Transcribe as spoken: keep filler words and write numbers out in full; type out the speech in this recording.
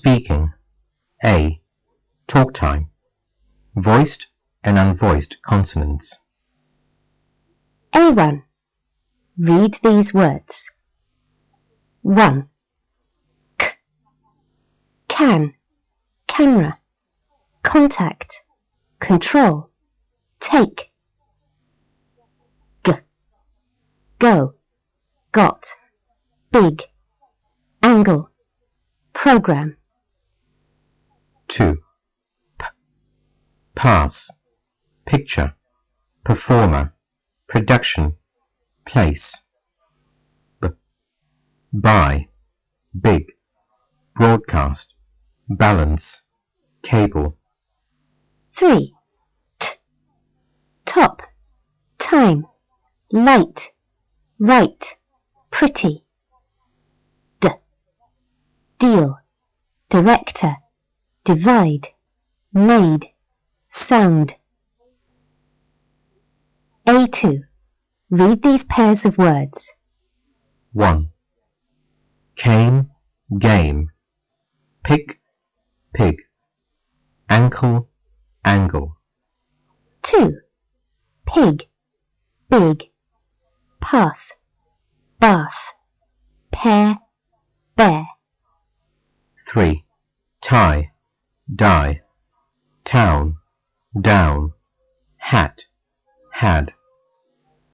Speaking. A. Talk time. Voiced and unvoiced consonants. A one. Read these words. one. K. Can, camera, contact, control, take. G. Go, got, big, angle, program. two. P. Pass. Picture. Performer. Production. Place. B. Buy. Big. Broadcast. Balance. Cable. three. T. Top, time, light, right, pretty. D. Deal, director, divide, made, sound. A two. Read these pairs of words. one. Came. Game. Pick. Pig. Ankle. Angle. two. Pig, big, path, bath, pear, bear. three. Tie. Die. Town. Down. Hat. Had.